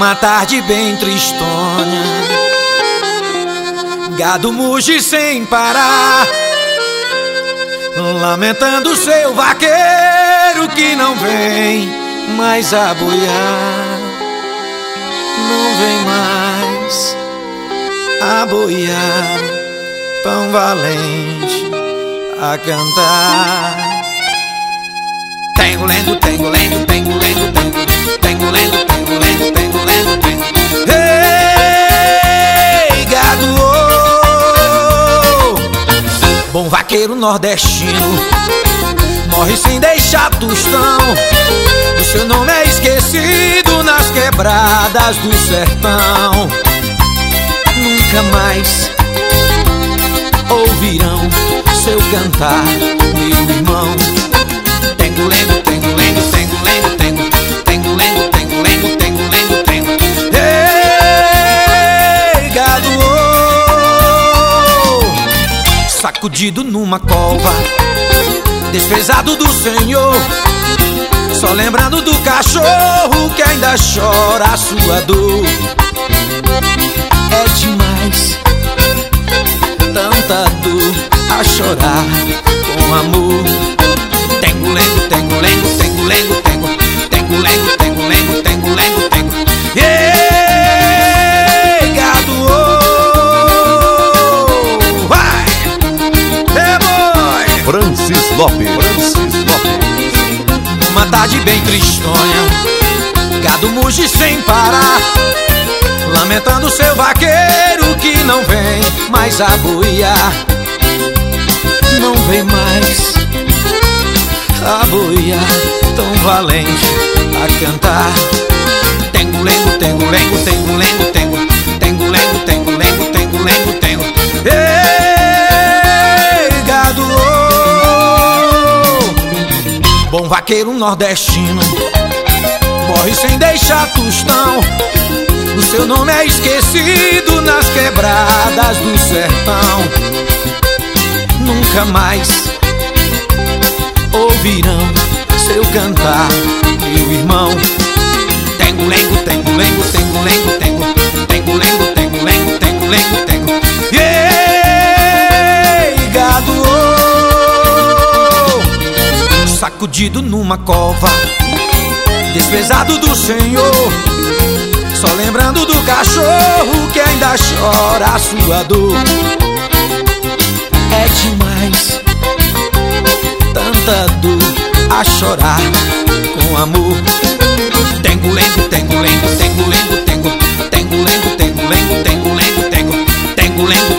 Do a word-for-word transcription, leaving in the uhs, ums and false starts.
Numa tarde bem tristonha, gado muge sem parar, lamentando seu vaqueiro que não vem mais a boiar. Não vem mais a boiar, tão valente a cantar. Tengo lendo, tengo lendo, tengo lendo, tengo tengo lendo, tengo lendo, tengo lendo, tengo. Ei, gado, oh! Bom vaqueiro nordestino morre sem deixar tostão. O seu nome é esquecido nas quebradas do sertão. Nunca mais ouvirão seu cantar, meu irmão. Tengo lendo, tengo lendo, tengo lendo, tengo tengo lendo, tengo lendo, tengo lendo, tengo. Ei, gado, oh! Sacudido numa cova, desprezado do Senhor, só lembrando do cachorro que ainda chora a sua dor. É demais tanta dor a chorar com amor. Tengo lendo, tengo lendo, tengo lendo, tengo tengo lendo, tengo lendo, tengo lendo, tengo. Yeah, gado, oh! Vai! Hey, boy! Francis Lopes, Francis Lopes. Uma tarde bem tristonha, gado muge sem parar, lamentando seu vaqueiro que não vem mais a boiar. Não vem mais a boiar, tão valente a cantar. Tengo lendo, tengo lendo, tengo lendo, tengo tengo lendo, tengo lendo, tengo lendo, tengo. Ei, gado, oh! Bom vaqueiro nordestino morre sem deixar tostão. O seu nome é esquecido nas quebradas do sertão. Nunca mais ouvirão seu cantar, meu irmão. Tengo lendo, tengo lendo, tengo lendo, tengo tengo lendo, tengo lendo, tengo lendo, tengo. Yeah, gado, oh! Sacudido numa cova, desprezado do Senhor, só lembrando do cachorro que ainda chora a sua dor. É demais tanta dor a chorar com amor. Tengo lendo, tengo lendo, tengo lendo, tengo tengo lendo, tengo lendo, tengo lendo, tengo tengo lendo.